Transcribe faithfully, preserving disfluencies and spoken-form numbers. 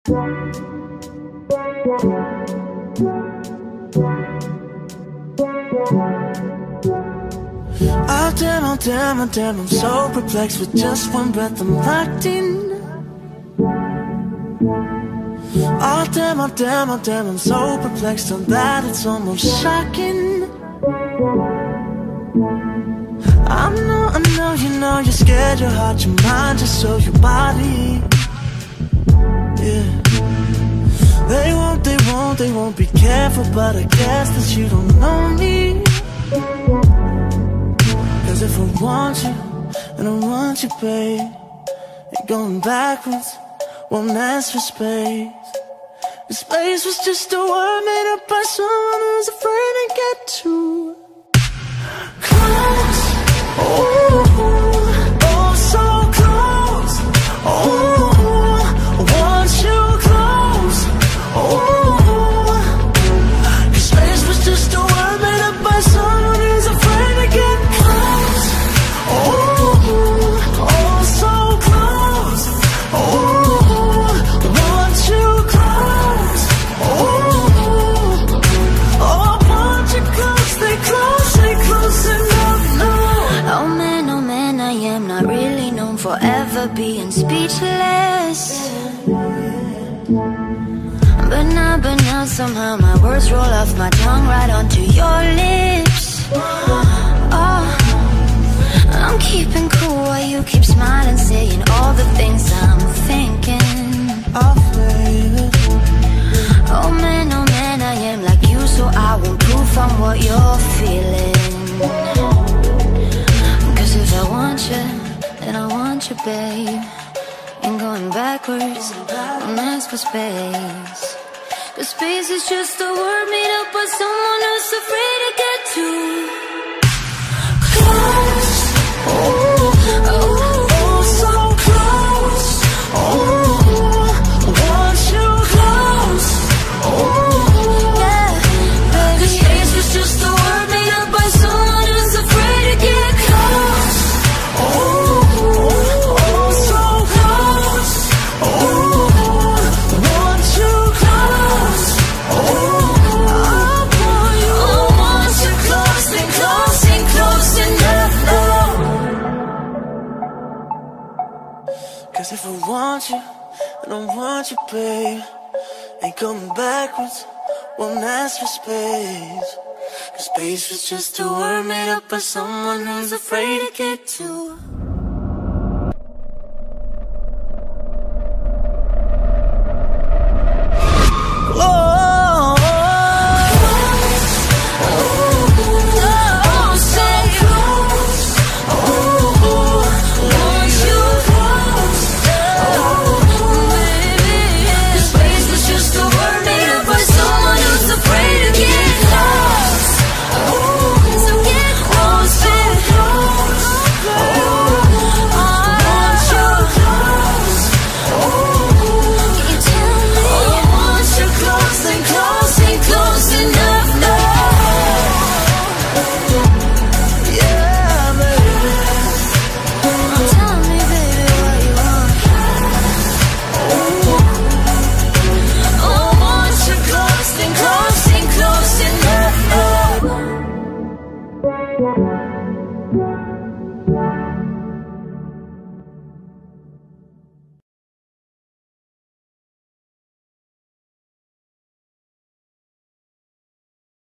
Oh damn, oh damn, oh damn, I'm so perplexed. With just one breath I'm locked in. Oh damn, oh damn, oh damn, I'm so perplexed on that it's almost shocking. I know, I know, you know you're scared, your heart, your mind, just so your body. Yeah. They won't, they won't, they won't be careful, but I guess that you don't know me. Cause if I want you, and I want you, babe, ain't going backwards, won't ask for space. Cause space was just a word made up by someone who's afraid to get too close. Oh, oh, so close. Oh, I want you close. Oh, cause space was just a word made up by someone who's afraid to get close. Oh, oh, so close. Oh, I want you close. Oh, oh, I want you close. Stay close, stay close enough. No. Oh man, oh man, I am not really known for ever being speechless. But now, but now somehow my words roll off my tongue right onto your lips. Oh, I'm keeping cool while you keep smiling, saying all the things I'm thinking. Oh, baby. Oh man, oh man, I am like you, so I won't prove from what you're feeling. Cause if I want you, then I want you, babe. Ain't going backwards, don't ask for space. Cause space is just a word made up by someone who's afraid to get too close. Oh, oh, oh, so close. Oh, I want you close. Oh, yeah. Cause space was just a word made up by someone who's afraid to get close. Oh, oh, so close. Oh, I want you close. Oh, I want you, I want you close and close and close enough. Cause if I want you, I don't want you, babe. Ain't coming backwards, won't ask for space. Cause space was just a word made up by someone who's afraid to get too